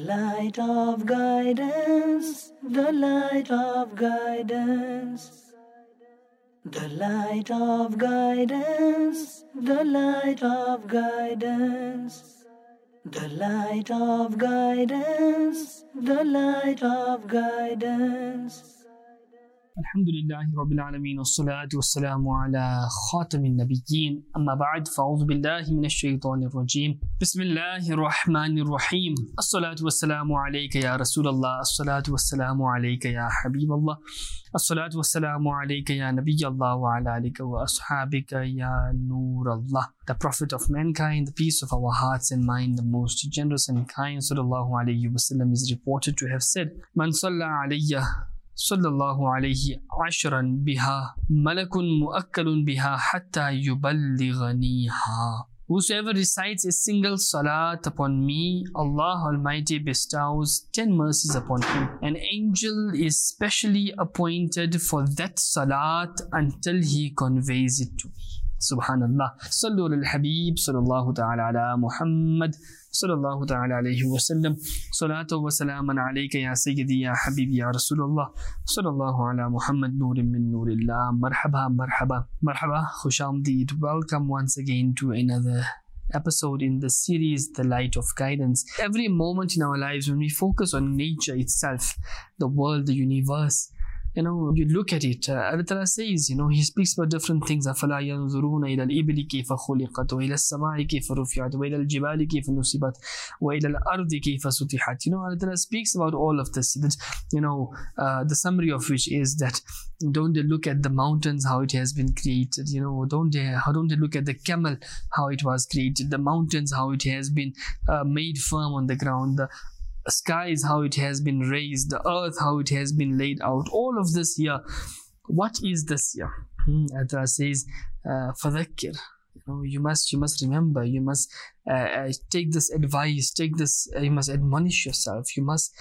light of guidance, the light of guidance, the light of guidance, the light of guidance, the light of guidance, the light of guidance. الحمد لله رب العالمين والصلاة والسلام على خاتم النبيين أما بعد فأعوذ بالله من الشيطان الرجيم بسم الله الرحمن الرحيم الصلاة والسلام عليك يا رسول الله الصلاة والسلام عليك يا حبيب الله الصلاة والسلام عليك يا نبي الله وعلى آلك وأصحابك يا نور الله. The Prophet of mankind, the peace of our hearts and mind, the most generous and kind sallallahu alayhi wasallam is reported to have said, Man salla alayya sallallahu alayhi ashran biha malakun muakkalun biha hatta yuballighaniha. Whosoever recites a single salat upon me, Allah Almighty bestows 10 mercies upon him. An angel is specially appointed for that salat until he conveys it to me. Subhanallah. Sallu al Habib sallallahu ta'ala ala Muhammad sallallahu ta'ala alayhi wa sallam. Salatu wa salaman alayka ya Sayyidi ya Habibi ya Rasulullah sallallahu ala Muhammad Nurin min Nurillah. Marhaba, marhaba, marhaba. Khushamdeed. Welcome once again to another episode in the series The Light of Guidance. Every moment in our lives when we focus on nature itself, the world, the universe, you look at it, Allah Ta'ala says, He speaks about different things. أَفَلَا يَنْظُرُونَ إِلَى الْإِبِلِ كَيْفَ خُلِقَتْ وَإِلَى السَّمَاءِ كَيْفَ رُفِعَتْ وَإِلَى الْجِبَالِ كَيْفَ نُصِبَتْ وَإِلَى الْأَرْضِ كَيْفَ سُطِحَتْ. Allah Ta'ala speaks about all of this. That, the summary of which is that don't they look at the mountains, how it has been created. Don't they look at the camel, how it was created, the mountains, how it has been made firm on the ground, the skies, how it has been raised, the earth, how it has been laid out. All of this here. What is this here? Allah says, فَذَكِّرْ. You must remember, you must take this advice, you must admonish yourself, you must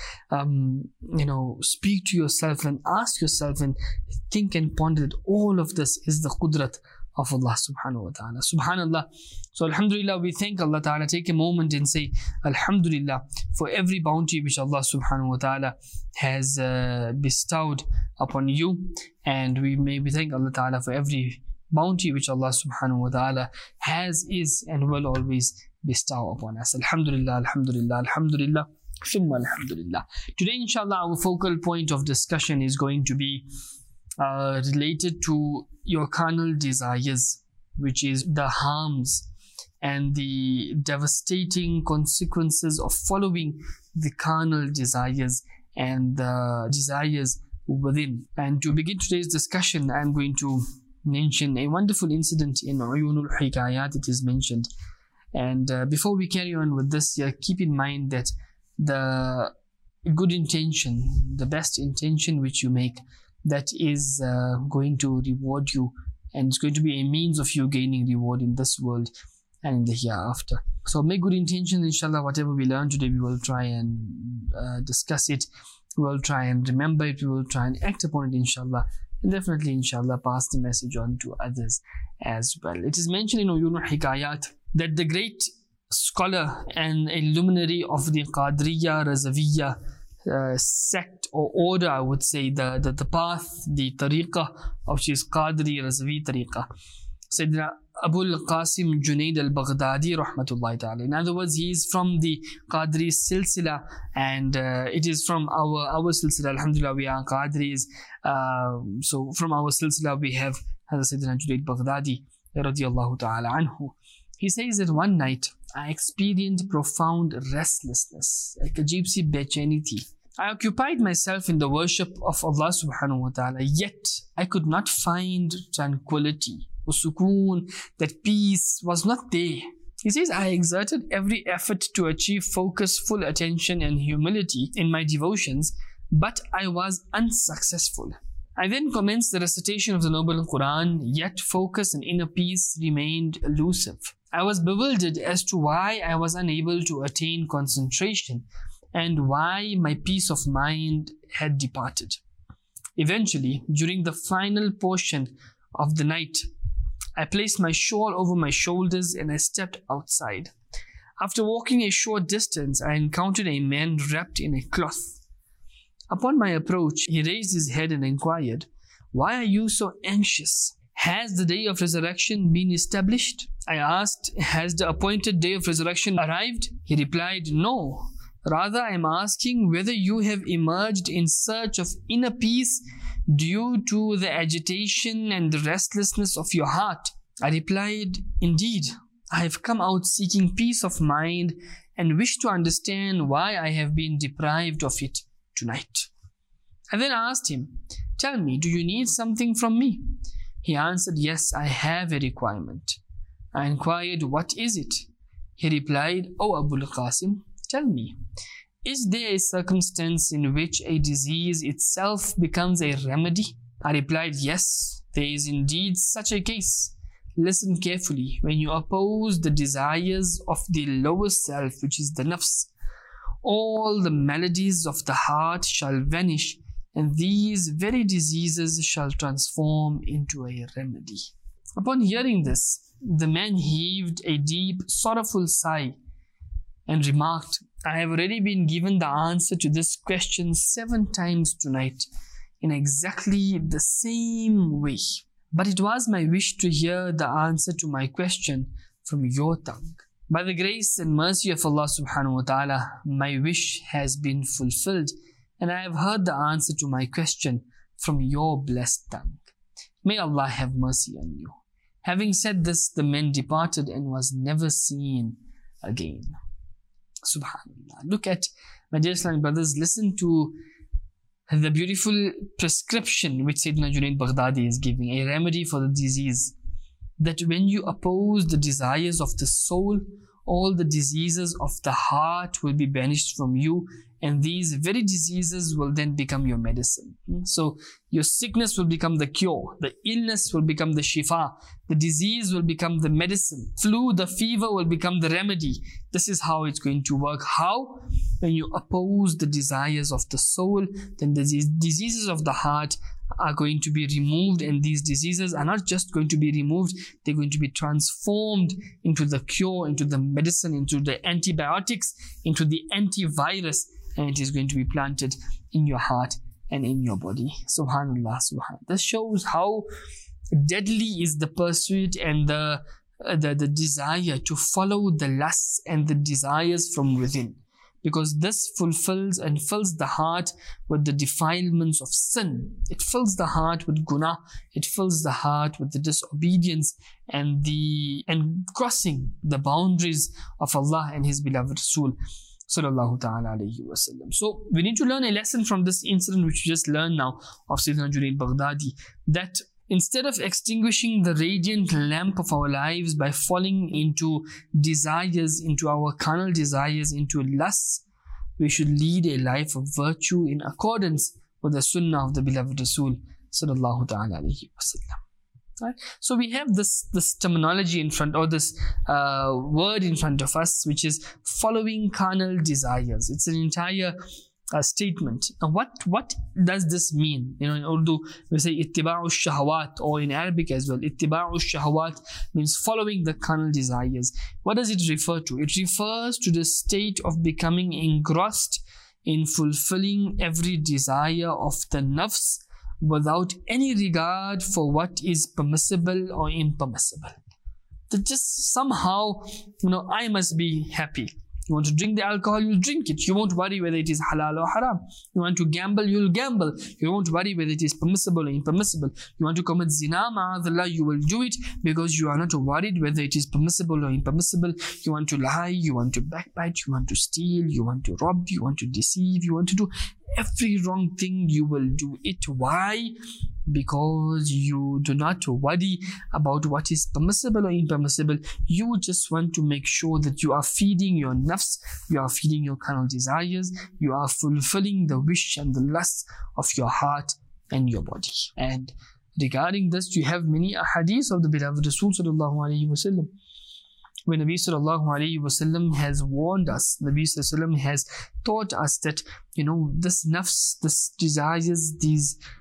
speak to yourself and ask yourself and think and ponder that all of this is the qudrat of Allah subhanahu wa ta'ala. Subhanallah. So alhamdulillah, we thank Allah ta'ala. Take a moment and say alhamdulillah for every bounty which Allah subhanahu wa ta'ala has bestowed upon you, and we thank Allah ta'ala for every bounty which Allah subhanahu wa ta'ala has, is and will always bestow upon us. Alhamdulillah, alhamdulillah, alhamdulillah, thumma alhamdulillah. Today inshallah our focal point of discussion is going to be related to your carnal desires, which is the harms and the devastating consequences of following the carnal desires and the desires within. And to begin today's discussion, I'm going to mention a wonderful incident in Uyunul Hikayat. It is mentioned. And before we carry on with this, keep in mind that the good intention, the best intention which you make, that is going to reward you, and it's going to be a means of you gaining reward in this world and in the hereafter. So make good intentions, inshallah. Whatever we learn today, we will try and discuss it, we will try and remember it, we will try and act upon it, inshallah, and definitely inshallah pass the message on to others as well. It is mentioned in Uyunul Hikayat that the great scholar and a luminary of the Qadriya Razaviyya sect or order, I would say, the path, the tariqah, which is Qadri Razavi tariqah, Sayyidina Abul Qasim Junaid al-Baghdadi rahmatullahi ta'ala. In other words, he is from the Qadri silsila, and it is from our silsila. Alhamdulillah, we are Qadris. So from our silsila we have Sayyidina Junaid Baghdadi radiyallahu ta'ala anhu. He says that one night I experienced profound restlessness, like a gypsy bechenity. I occupied myself in the worship of Allah subhanahu wa ta'ala, yet I could not find tranquility or sukoon, that peace was not there. He says, I exerted every effort to achieve focus, full attention and humility in my devotions, but I was unsuccessful. I then commenced the recitation of the Noble Quran, yet focus and inner peace remained elusive. I was bewildered as to why I was unable to attain concentration and why my peace of mind had departed. Eventually, during the final portion of the night, I placed my shawl over my shoulders and I stepped outside. After walking a short distance, I encountered a man wrapped in a cloth. Upon my approach, he raised his head and inquired, "Why are you so anxious? Has the day of resurrection been established?" I asked, "Has the appointed day of resurrection arrived?" He replied, "No. Rather, I am asking whether you have emerged in search of inner peace due to the agitation and the restlessness of your heart." I replied, "Indeed, I have come out seeking peace of mind and wish to understand why I have been deprived of it tonight." I then asked him, "Tell me, do you need something from me?" He answered, "Yes, I have a requirement." I inquired, "What is it?" He replied, "O Abul Qasim, tell me, is there a circumstance in which a disease itself becomes a remedy?" I replied, "Yes, there is indeed such a case. Listen carefully. When you oppose the desires of the lower self, which is the nafs, all the maladies of the heart shall vanish, and these very diseases shall transform into a remedy." Upon hearing this, the man heaved a deep, sorrowful sigh and remarked, "I have already been given the answer to this question 7 times tonight in exactly the same way. But it was my wish to hear the answer to my question from your tongue. By the grace and mercy of Allah subhanahu wa ta'ala, my wish has been fulfilled, and I have heard the answer to my question from your blessed tongue. May Allah have mercy on you." Having said this, the man departed and was never seen again. Subhanallah. Look at, my dear Islamic brothers, listen to the beautiful prescription which Sayyidina Junaid Baghdadi is giving, a remedy for the disease. That when you oppose the desires of the soul, all the diseases of the heart will be banished from you, and these very diseases will then become your medicine. So your sickness will become the cure, the illness will become the shifa, the disease will become the medicine, flu, the fever will become the remedy. This is how it's going to work. How? When you oppose the desires of the soul, then the diseases of the heart are going to be removed, and these diseases are not just going to be removed, they're going to be transformed into the cure, into the medicine, into the antibiotics, into the antivirus, and it is going to be planted in your heart and in your body. Subhanallah, subhanallah. This shows how deadly is the pursuit and the desire to follow the lusts and the desires from within, because this fulfills and fills the heart with the defilements of sin. It fills the heart with guna. It fills the heart with the disobedience and crossing the boundaries of Allah and His beloved Rasul sallallahu ta'ala alayhi wa sallam. So we need to learn a lesson from this incident which we just learned now of Sayyidina Junaid Baghdadi, that instead of extinguishing the radiant lamp of our lives by falling into desires, into our carnal desires, into lusts, we should lead a life of virtue in accordance with the sunnah of the beloved Rasul sallallahu ta'ala alayhi wa sallam. Right? So we have this terminology in front, or this word in front of us, which is following carnal desires. It's an entire statement. Now what does this mean? In Urdu we say ittiba'u shahawat, or in Arabic as well, ittiba'u shahawat means following the carnal desires. What does it refer to? It refers to the state of becoming engrossed in fulfilling every desire of the nafs without any regard for what is permissible or impermissible. That just somehow, I must be happy. You want to drink the alcohol, you'll drink it. You won't worry whether it is halal or haram. You want to gamble, you'll gamble. You won't worry whether it is permissible or impermissible. You want to commit zina, ma'adallah, you will do it because you are not worried whether it is permissible or impermissible. You want to lie, you want to backbite, you want to steal, you want to rob, you want to deceive, you want to do every wrong thing, you will do it. Why? Because you do not worry about what is permissible or impermissible. You just want to make sure that you are feeding your nafs, you are feeding your carnal desires, you are fulfilling the wish and the lust of your heart and your body. And regarding this, you have many ahadith of the beloved Rasul sallallahu alaihi wasallam, when Nabi sallallahu alaihi wasallam has warned us, Nabi sallallahu alaihi wasallam has taught us that this nafs, this desires, these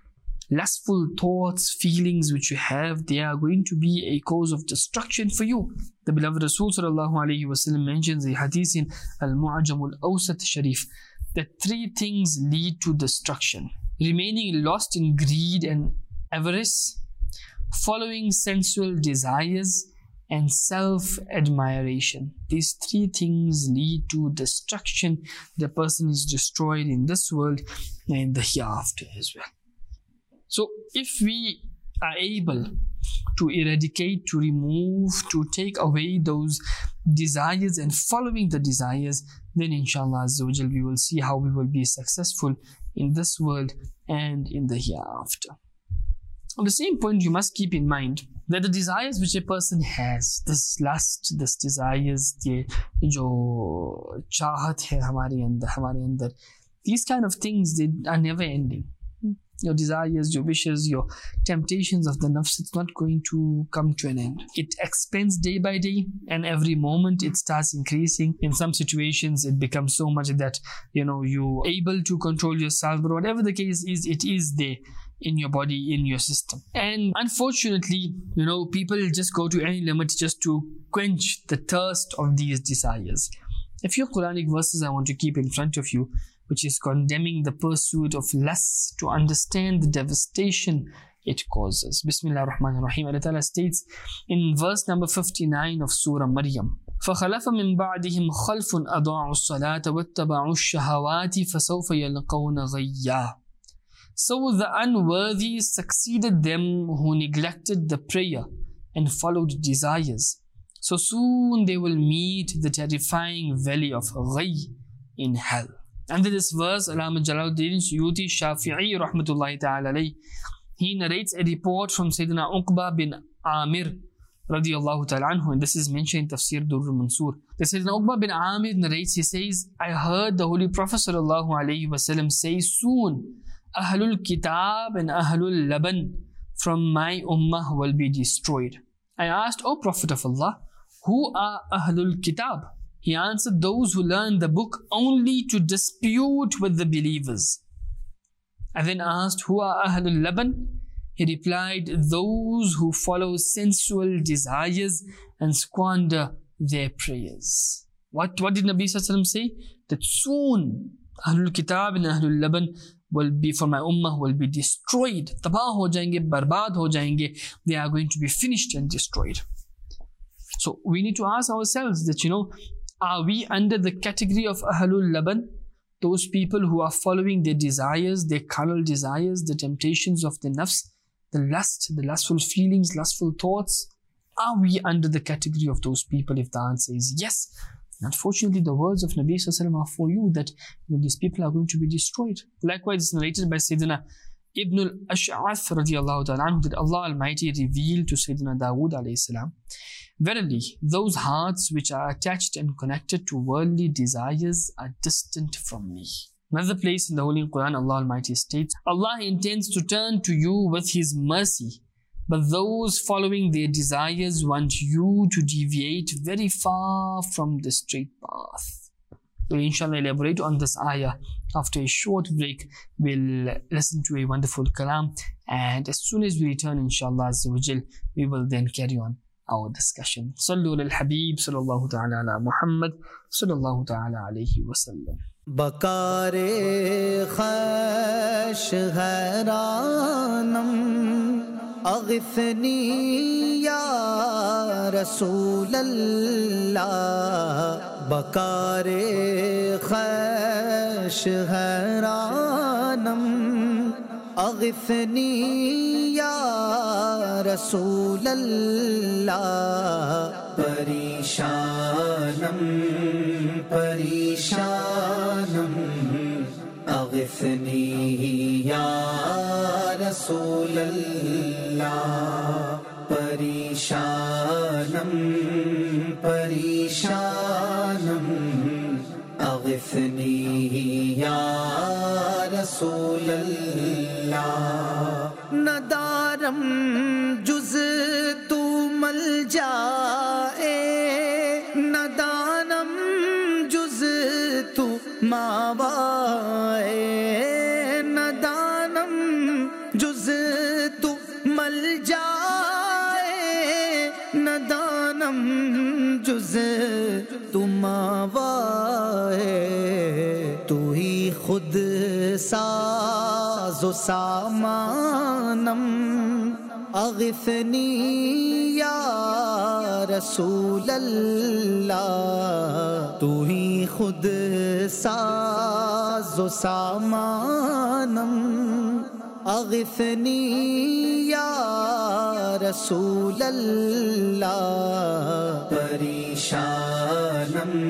lustful thoughts, feelings which you have, they are going to be a cause of destruction for you. The beloved Rasul sallallahu alaihi wasallam mentions a hadith in Al-Mu'jam al-Awsat Sharif that 3 things lead to destruction: remaining lost in greed and avarice, following sensual desires, and self-admiration. These 3 things lead to destruction. The person is destroyed in this world and in the hereafter as well. So if we are able to eradicate, to remove, to take away those desires and following the desires, then inshallah Azza wa Jal, we will see how we will be successful in this world and in the hereafter. On the same point, you must keep in mind that the desires which a person has, this lust, this desires, the jo chahat hai hamare andar, these kind of things, they are never ending. Your desires, your wishes, your temptations of the nafs, it's not going to come to an end. It expands day by day, and every moment it starts increasing. In some situations, it becomes so much that you're able to control yourself, but whatever the case is, it is there in your body, in your system. And unfortunately, people just go to any limit just to quench the thirst of these desires. A few Quranic verses I want to keep in front of you, which is condemning the pursuit of lust, to understand the devastation it causes. Bismillah ar-Rahman ar-Rahim. Allah Ta'ala states in verse number 59 of Surah Maryam, فَخَلَفَ مِن بَعْدِهِمْ خَلْفٌ أَضَاعُوا الصَّلَاةَ وَاتَّبَعُوا الشَّهَوَاتِ فَسَوْفَ يَلْقَوْنَ غَيًّا. So the unworthy succeeded them who neglected the prayer and followed desires. So soon they will meet the terrifying valley of Ghayy in hell. Under this verse, Allama Jalaluddin Suyuti Shafi'i rahmatullahi ta'ala alayhi, he narrates a report from Sayyidina Uqba bin Amir radiyallahu ta'ala anhu, and this is mentioned in Tafsir Durr Mansur. The Sayyidina Uqba bin Amir narrates, he says, I heard the Holy Prophet sallallahu alayhi wasallam say, soon Ahlul Kitab and Ahlul Laban from my ummah will be destroyed. I asked, O Prophet of Allah, who are Ahlul Kitab? He answered, those who learn the book only to dispute with the believers. I then asked, who are Ahlul Laban? He replied, those who follow sensual desires and squander their prayers. What did Nabi Sallallahu Alaihi Wasallam say? That soon Ahlul Kitab and Ahlul Laban will be, for my ummah, will be destroyed. Tabah ho jayenge, barbad ho jayenge. They are going to be finished and destroyed. So we need to ask ourselves that, are we under the category of Ahlul Laban? Those people who are following their desires, their carnal desires, the temptations of the nafs, the lust, the lustful feelings, lustful thoughts. Are we under the category of those people? If the answer is yes, unfortunately the words of Nabi Sallallahu Alaihi Wasallam are for you, that these people are going to be destroyed. Likewise, it's narrated by Sayyidina Ibn al-Ash'ath radiyallahu ta'ala anhu that Allah Almighty revealed to Sayyidina Dawood alayhi salam, verily, those hearts which are attached and connected to worldly desires are distant from me. Another place in the Holy Quran, Allah Almighty states, Allah intends to turn to you with His mercy, but those following their desires want you to deviate very far from the straight path. We'll inshallah elaborate on this ayah after a short break. We'll listen to a wonderful kalam, and as soon as we return, inshallah Azza wa Jal, we will then carry on our discussion. Sallu al Habib sallallahu ta'ala ala Muhammad sallallahu ta'ala alayhi wa sallam. Bakare khash hairanam aghithni ya Rasulallah. Bakare khash hairanam aghithni ya Rasulallah. Parishanam aghithni ya Rasulallah. Parishanam aghithni ya Rasulallah. Nadaram juz tu mal jae, nadanam juz tu mawae, nadanam juz جز تو مل جائے نہ دانم جز تو ماوا ہے، تو ہی خود ساز و سامانم، اغثنی یا رسول اللہ، تو ہی خود ساز و سامانم، اغثنی یا رسول اللہ، پریشانم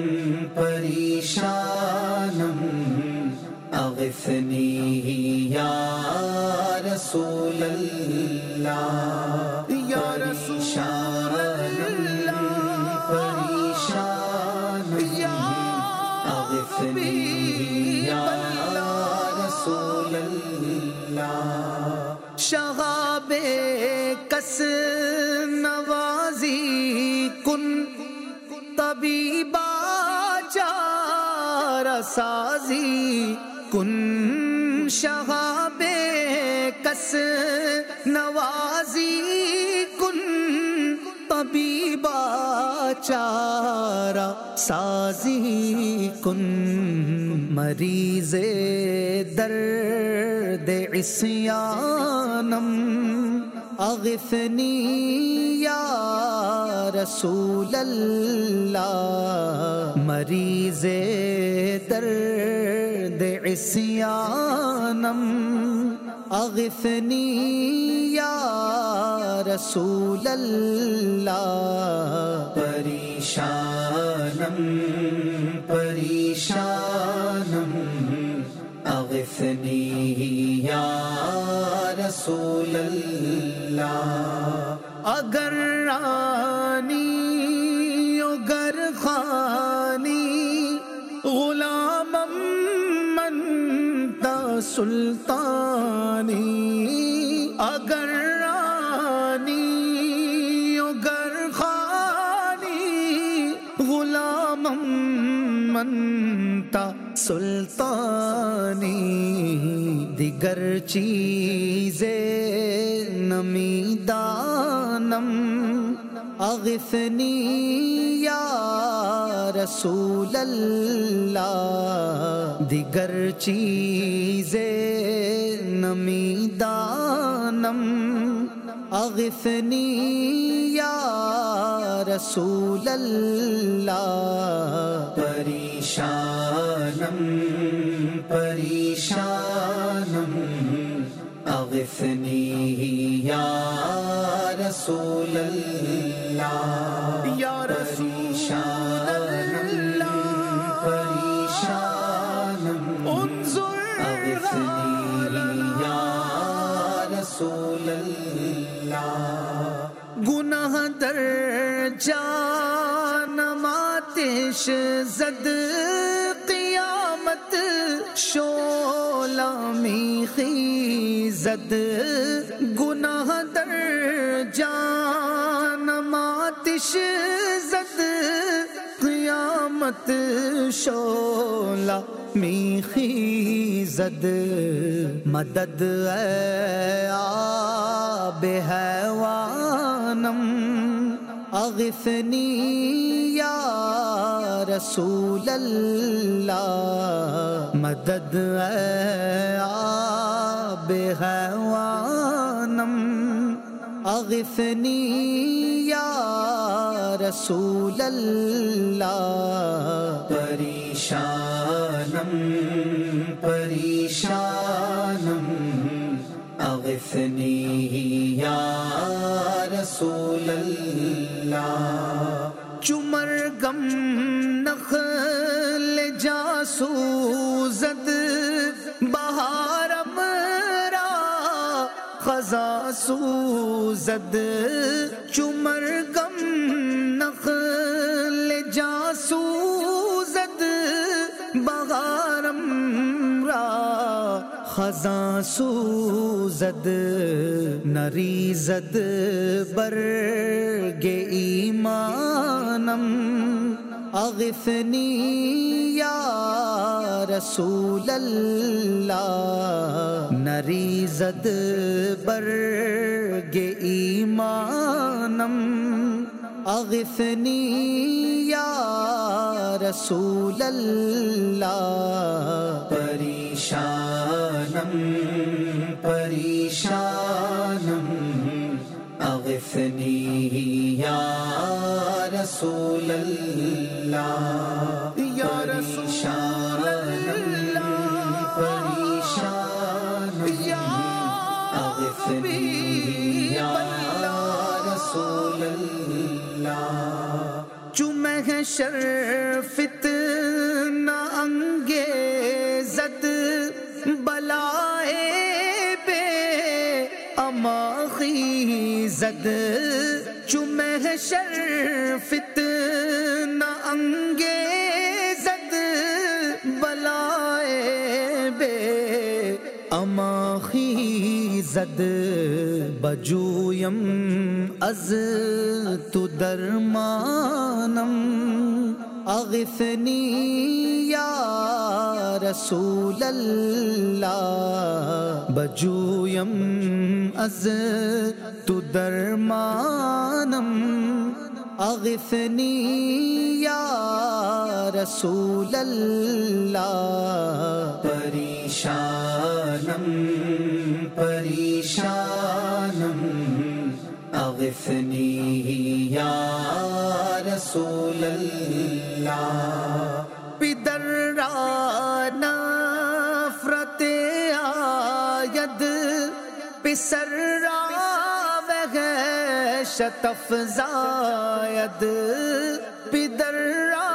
پریشانم، اغثنی یا رسول اللہ، یا رسول اللہ، پریشانم اغثنی یا رسول اللہ، شغاب کس نوازی کن طبیبا چارہ سازی کن، شغاب کس نوازی کن طبیبا چارہ سازی کن، مریض درد عصیانم، اغثنی یا رسول اللہ، مریض درد عصیانم، اغثنی یا رسول اللہ، پریشانم پریشانم، اغثنی یا رسول اللہ، اگر رانی اگر خانی غلامم من تا سلطانی، اگر رانی اگر خانی غلامم من تا سلطانی، دیگر چیزیں نمی دانم، اغثنی یا رسول اللہ، دیگر چیزیں نمی دانم، اغثنی یا رسول اللہ، پریشانم پریشانم، اغثنی یا رسول اللہ، یا رسول اللہ، پریشانم انظر اغثنی یا رسول اللہ، گناہ در جانم آتش زد قیامت شعلہ می خیزد، گناہ در جانم آتش زد قیامت شعلہ می خیزد، مدد اے آب حیوانم، اغثنی یا رسول اللہ، مدد اے آب حیوانم، اغثنی یا رسول اللہ، پریشانم پریشانم، اغثنی یا رسول اللہ، چمرگم نخل جاسوزد بہارم را خزاں سوزد، چمرگم نخل جاسوزد بہارم را خزاں سوزد، نریزد برگ ایمانم، اغثنی یا رسول اللہ نریزد برگ ایمانم اغثنی یا رسول اللہ پریشانم پریشانم اغثنی یا رسول اللہ یا رسول اللہ پریشانم اغثنی یا رسول اللہ چو محشر فتنہ انگیزد بلائے بے اما خیزد چو محشر فتنہ انگیزد بلائے بے اما خیزد بجویم از تو درمانم اغثنی یا رسول اللہ بجویم از تو درمانم اغثنی یا رسول اللہ پریشانم پریشانم اغثنی یا رسول اللہ پدر را نفرت آید پسر را وحشت افزاید پدر را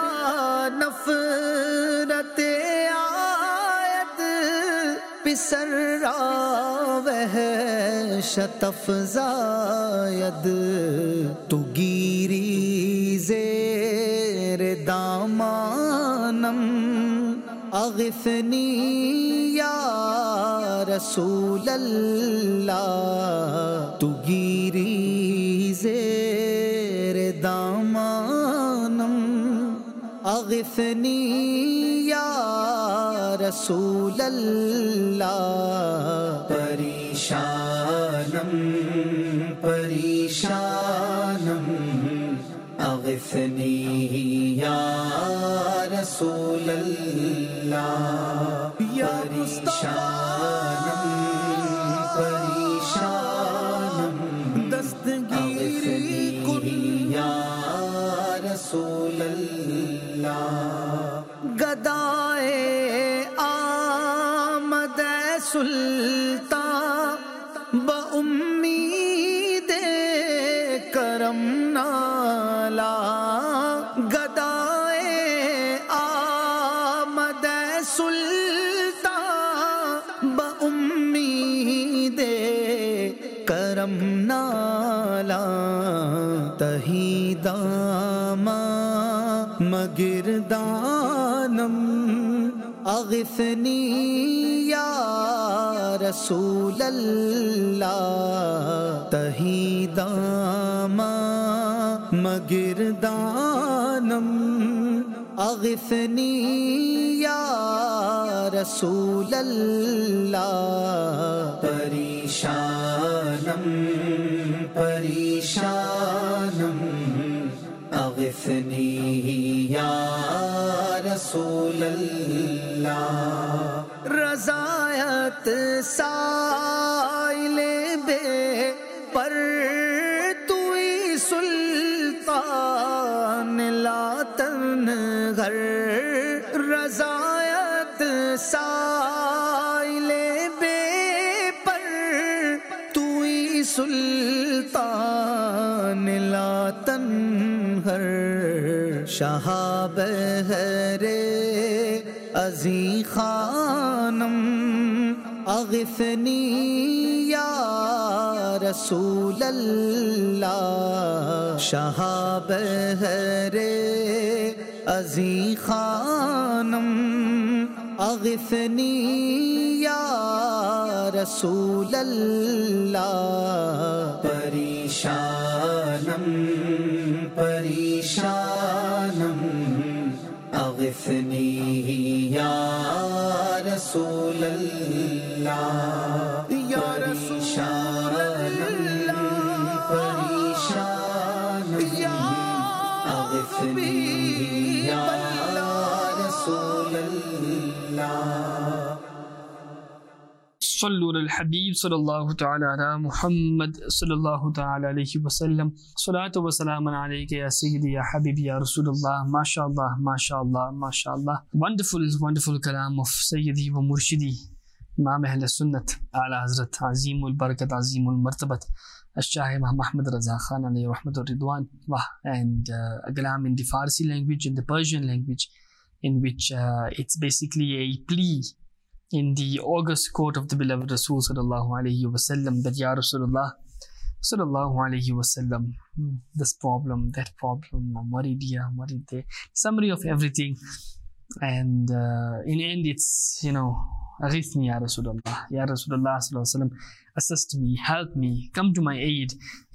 نفرت آید پسر را وحشت افزاید تو گیری زیر دامانم اغثنی یا رسول اللہ تو گیری زیر دامانم اغثنی یا رسول اللہ پریشانم پریشانم اغثنی یا رسول اللہ پریشانم پریشانم دستگیری کن یا رسول اللہ گدائے آمد سلطان با امید کرم نالا گدائے آمد سلطان با امید کرم نالا تہی داما مگردانم اغثنی یا رسول اللہ تہی داما مگردانم اغثنی یا رسول اللہ پریشانم پریشانم اغثنی یا رسول اللہ رضایت سائل بے پر توی سلطان لا تنگر رضایت سائل بے پر توی سلطان لا تنگر شہاب ہے ازی خانم اغثنی یا رسول اللہ شہاب ہے ازی خانم اغثنی یا رسول اللہ پریشانم پریشانم अग़िथनी या रसूल अल्लाह या रसूल अल्लाह परेशान या अग़िथनी या रसूल अल्लाह। Sallu al Habib sallallahu ta'ala ala Muhammad sallallahu ta'ala alayhi wa sallam. Salatu wa salaman alayka ya Sayyidi ya Habibi ya Rasulullah. MashaAllah, MashaAllah, MashaAllah. Wonderful, wonderful kalam of Sayyidi wa Murshidi Imam Ahl Sunnat Ala Hazrat Azimul Barakat Azimul Martabat Al-Shah Muhammad Raza Khan alayhi rahmatur ridwan. And a kalam in the Farsi language, in the Persian language, in which it's basically a plea in the august court of the beloved Rasul sallallahu alayhi wa sallam, that Ya Rasulullah sallallahu alayhi wa sallam, this problem, that problem, I'm worried here, I'm worried there, summary of everything. And in the end it's, Aghithni Ya Rasulullah, Ya Rasulullah sallallahu alayhi wa sallam, assist me, help me, come to my aid,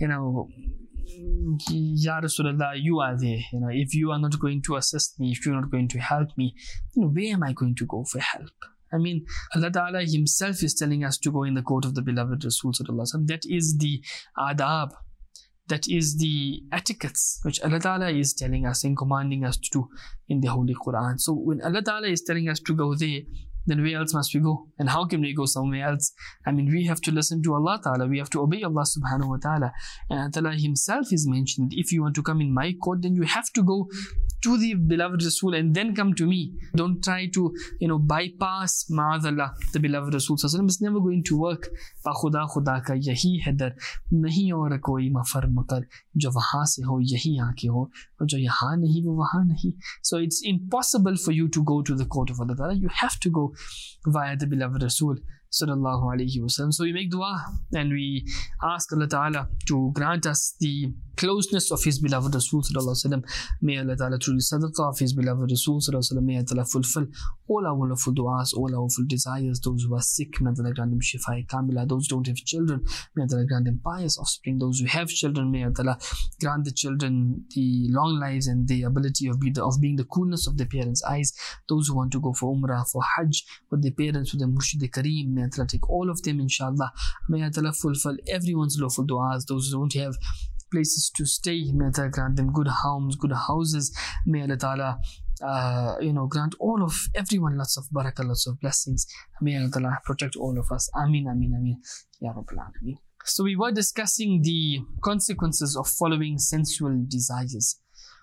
Ya Rasulullah, you are there. If you are not going to assist me, if you are not going to help me, where am I going to go for help? I mean, Allah Ta'ala Himself is telling us to go in the court of the beloved Rasul sallallahu alaihi wasallam. That is the adab, that is the etiquettes which Allah Ta'ala is telling us and commanding us to do in the Holy Quran. So when Allah Ta'ala is telling us to go there, then where else must we go? And how can we go somewhere else? I mean, we have to listen to Allah Ta'ala, we have to obey Allah Subhanahu wa Ta'ala. And Allah Ta'ala Himself is mentioned, if you want to come in my court, then you have to go to the beloved Rasul and then come to me. Don't try to, bypass ma'adallah, the beloved Rasul. It's never going to work. Pa khuda khuda ka yahi hai dar, nahi aur koi mafar makar, jo wahan se ho yahi aake ho, aur jo yahan nahi wo wahan nahi. So it's impossible for you to go to the court of Allah Ta'ala. You have to go via the beloved Rasul sallallahu alayhi wa sallam. So we make dua and we ask Allah Ta'ala to grant us the closeness of His beloved Rasul sallallahu alayhi wa sallam. May Allah Ta'ala through the sadaqah of His beloved Rasul sallallahu alayhi wa sallam, may Allah Ta'ala fulfill all our wonderful du'as, all our full desires. Those who are sick, may Allah grant them shifa kamila. Those who don't have children, may Allah grant them pious offspring. Those who have children, may Allah grant the children the long lives and the ability of being the coolness of their parents' eyes. Those who want to go for Umrah, for Hajj, with their parents, with the Murshid Kareem, may Allah take all of them, inshallah. May Allah fulfill everyone's lawful du'as. Those who don't have places to stay, may Allah grant them good homes, good houses. May Allah Ta'ala grant all of everyone lots of barakah, lots of blessings. May Allah Ta'ala protect all of us. Ameen, Ameen, Ameen. Ya Rabbil Alameen. So we were discussing the consequences of following sensual desires.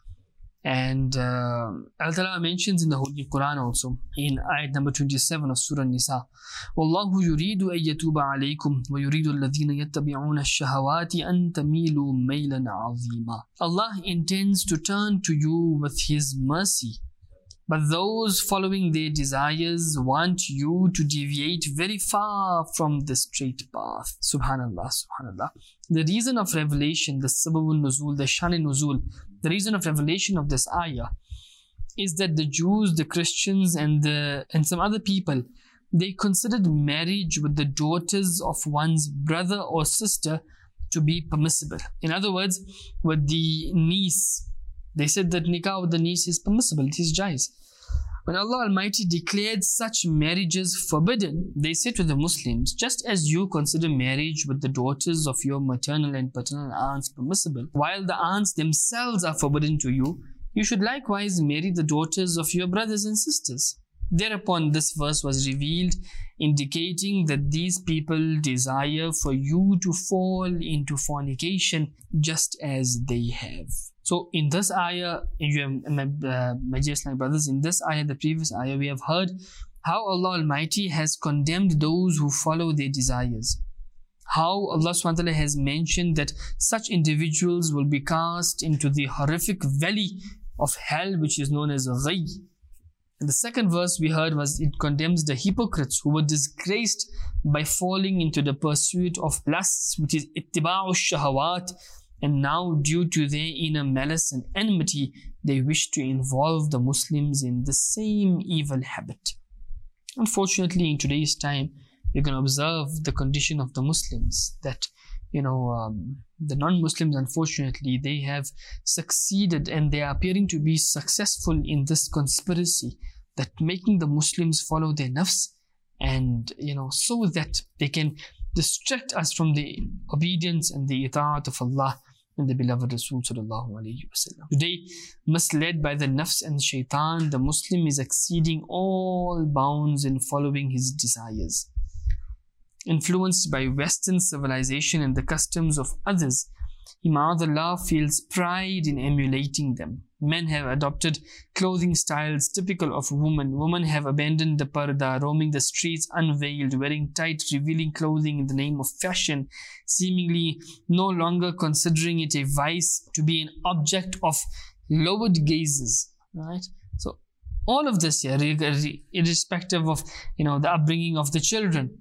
And Allah Ta'ala mentions in the Holy Quran also, in ayat number 27 of Surah Nisa, وَاللَّهُ يُرِيدُ أَن يَتُوبَ عَلَيْكُمْ وَيُرِيدُ الَّذِينَ يَتَّبِعُونَ الشَّهَوَاتِ أَن تَمِيلُوا مَيْلًا عَظِيمًا. Allah intends to turn to you with His mercy, but those following their desires want you to deviate very far from the straight path. Subhanallah, Subhanallah. The reason of revelation, the sababun nuzul, the shan nuzul, the reason of revelation of this ayah is that the Jews, the Christians and some other people, they considered marriage with the daughters of one's brother or sister to be permissible. In other words, with the niece, they said that nikah with the niece is permissible, it is jais. When Allah Almighty declared such marriages forbidden, they said to the Muslims, just as you consider marriage with the daughters of your maternal and paternal aunts permissible, while the aunts themselves are forbidden to you, you should likewise marry the daughters of your brothers and sisters. Thereupon this verse was revealed, indicating that these people desire for you to fall into fornication just as they have. So in this ayah, my dear Islamic brothers, in this ayah, the previous ayah, we have heard how Allah Almighty has condemned those who follow their desires. How Allah SWT has mentioned that such individuals will be cast into the horrific valley of hell, which is known as Ghayy. And the second verse we heard was, it condemns the hypocrites who were disgraced by falling into the pursuit of lusts, which is ittiba'u shahawat, and now due to their inner malice and enmity, they wish to involve the Muslims in the same evil habit. Unfortunately, in today's time, we're going to observe the condition of the Muslims, that the non-Muslims, unfortunately, they have succeeded and they are appearing to be successful in this conspiracy that making the Muslims follow their nafs, and so that they can distract us from the obedience and the ita'at of Allah and the beloved Rasul sallallahu alayhi wasallam. Today, misled by the nafs and shaitan, the Muslim is exceeding all bounds in following his desires. Influenced by Western civilization and the customs of others, he, ma'adallah, feels pride in emulating them. Men have adopted clothing styles typical of women. Women have abandoned the parda, roaming the streets unveiled, wearing tight, revealing clothing in the name of fashion, seemingly no longer considering it a vice, to be an object of lowered gazes. Right? So all of this here, irrespective of the upbringing of the children.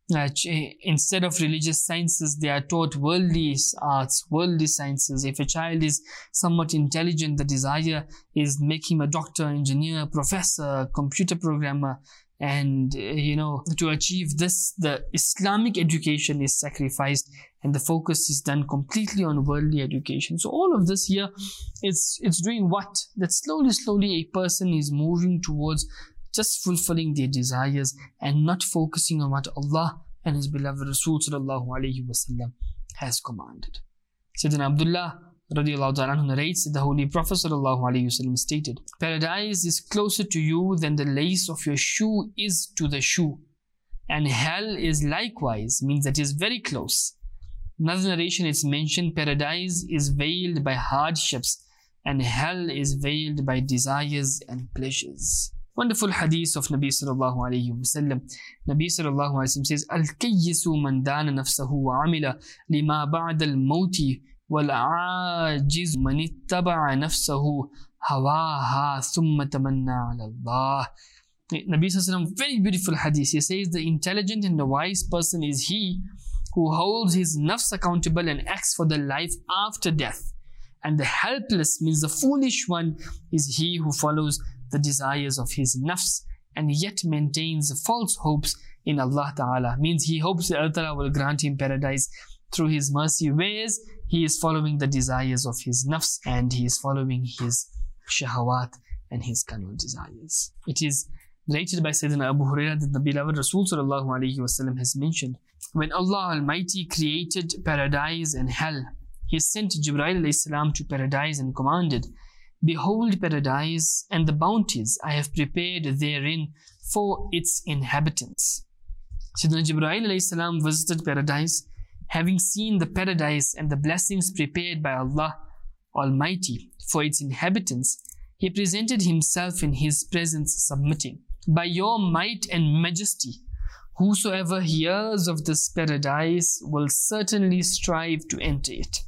Instead of religious sciences, they are taught worldly arts, worldly sciences. If a child is somewhat intelligent, the desire is make him a doctor, engineer, professor, computer programmer. And to achieve this, the Islamic education is sacrificed and the focus is done completely on worldly education. So all of this here, it's doing what? That slowly a person is moving towards just fulfilling their desires and not focusing on what Allah and His beloved Rasul sallallahu alayhi wasallam has commanded. Sayyidina Abdullah radiallahu ta'ala narrates that the Holy Prophet sallallahu alayhi wasallam stated, "Paradise is closer to you than the lace of your shoe is to the shoe, and hell is likewise," means that is very close. Another narration is mentioned, paradise is veiled by hardships and hell is veiled by desires and pleasures. Wonderful hadith of Nabi sallallahu alayhi wasallam. Nabi sallallahu alayhi wasallam says, "Al-kayyisu man dana nafsahu wa amila lima ba'da al-mawti wal-ajiz man ittaba'a nafsahu hawaha thumma tamanna ala Allah." Nabi sallallahu alayhi wasallam, very beautiful hadith. He says, the intelligent and the wise person is he who holds his nafs accountable and acts for the life after death. And the helpless, means the foolish one, is he who follows the desires of his nafs and yet maintains false hopes in Allah Ta'ala. Means he hopes that Allah Ta'ala will grant him paradise through his mercy, whereas he is following the desires of his nafs and he is following his shahawat and his carnal desires. It is narrated by Sayyidina Abu Hurairah that the beloved Rasul sallallahu alayhi wasallam has mentioned, when Allah Almighty created paradise and hell, He sent Jibreel alayhi salam to paradise and commanded, "Behold paradise and the bounties I have prepared therein for its inhabitants." Sayyidina Jibreel alayhi salam visited paradise. Having seen the paradise and the blessings prepared by Allah Almighty for its inhabitants, he presented himself in His presence, submitting, "By your might and majesty, whosoever hears of this paradise will certainly strive to enter it."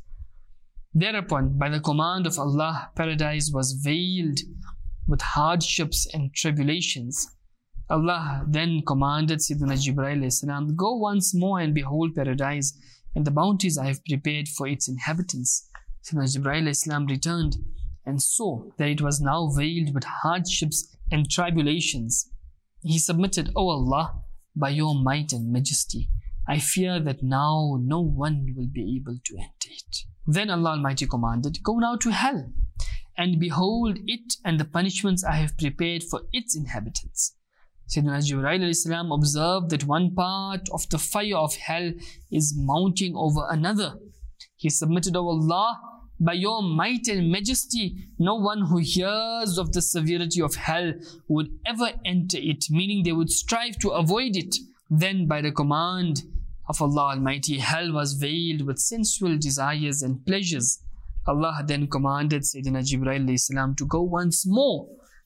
Thereupon, by the command of Allah, paradise was veiled with hardships and tribulations. Allah then commanded Sayyidina Jibreel alayhi salam, "Go once more and behold paradise and the bounties I have prepared for its inhabitants." Sayyidina Jibreel alayhi salam returned and saw that it was now veiled with hardships and tribulations. He submitted, "O Allah, by your might and majesty, I fear that now no one will be able to enter it." Then Allah Almighty commanded, "Go now to hell and behold it and the punishments I have prepared for its inhabitants." Sayyidina Jibreel alayhi salam observed that one part of the fire of hell is mounting over another. He submitted, "O Allah, by your might and majesty, no one who hears of the severity of hell would ever enter it," meaning they would strive to avoid it. Then by the command of Allah Almighty, hell was veiled with sensual desires and pleasures. Allah then commanded Sayyidina Jibreel alayhi salam to go once more.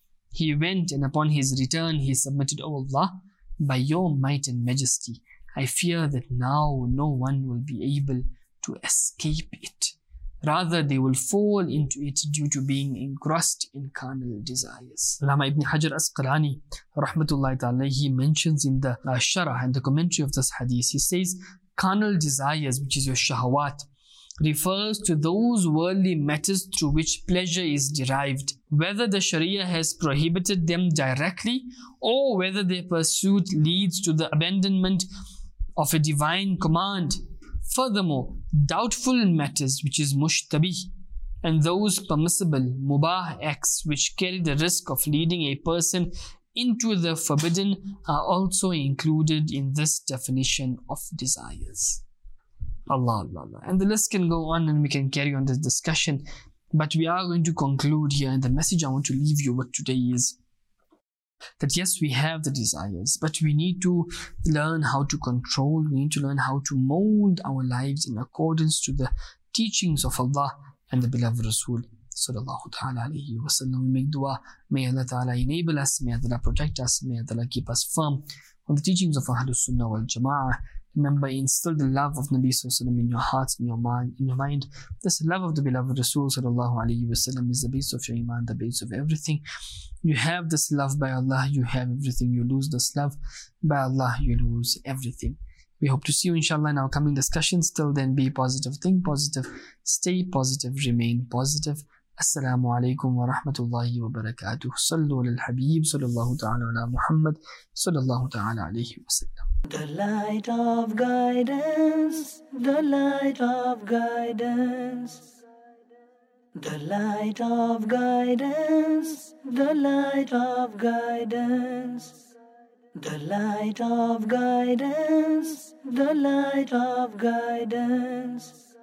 He went, and upon his return he submitted, "O Allah, by your might and majesty, I fear that now no one will be able to escape it. Rather, they will fall into it due to being engrossed in carnal desires." Allama Ibn Hajar Asqalani, rahmatullahi ta'ala, he mentions in the Sharah and the commentary of this hadith, he says, carnal desires, which is your shahawat, refers to those worldly matters through which pleasure is derived, whether the Sharia has prohibited them directly or whether their pursuit leads to the abandonment of a divine command. Furthermore, doubtful matters, which is mushtabih, and those permissible mubah acts which carry the risk of leading a person into the forbidden are also included in this definition of desires. Allah, Allah, Allah. And the list can go on and we can carry on this discussion, but we are going to conclude here. And the message I want to leave you with today is that yes, we have the desires, but we need to learn how to control, we need to learn how to mold our lives in accordance to the teachings of Allah and the beloved Rasul sallallahu ta'ala alayhi wa sallam. We make dua, may Allah ta'ala enable us, may Allah protect us, may Allah keep us firm on the teachings of Ahlus Sunnah wal Jama'ah. Remember, instill the love of Nabi sallallahu alayhi wa sallam in your hearts, in your mind. This love of the beloved Rasul sallallahu alayhi wa sallam is the base of your iman, the base of everything. You have this love by Allah, you have everything. You lose this love by Allah, you lose everything. We hope to see you inshallah in our coming discussions. Till then, be positive, think positive, stay positive, remain positive. Assalamu alaikum wa rahmatullahi wa barakatuh. Sallu ala al-habib sallallahu ta'ala ala Muhammad sallallahu ta'ala alayhi wa sallam. The light of guidance, the light of guidance, the light of guidance, the light of guidance. The light of guidance, the light of guidance.